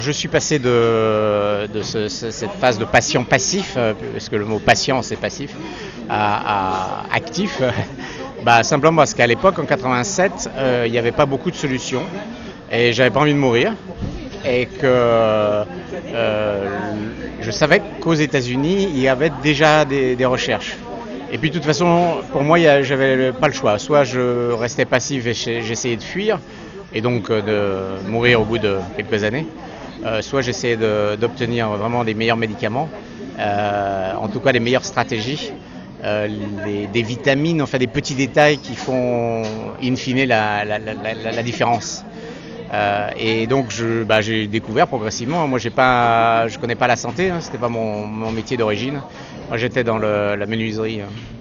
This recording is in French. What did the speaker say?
Je suis passé de cette phase de patient passif, parce que le mot patient c'est passif, à actif. Simplement parce qu'à l'époque, en 87, il n'y avait pas beaucoup de solutions et j'avais pas envie de mourir. Et que je savais qu'aux États-Unis, il y avait déjà des recherches. Et puis de toute façon, pour moi, j'avais pas le choix. Soit je restais passif et j'essayais de fuir, et donc de mourir au bout de quelques années, soit j'essayais d'obtenir vraiment des meilleurs médicaments, en tout cas des meilleures stratégies, des vitamines, enfin des petits détails qui font in fine la différence. Et donc j'ai découvert progressivement. Moi je connais pas la santé, hein, c'était pas mon métier d'origine. Moi j'étais dans la menuiserie.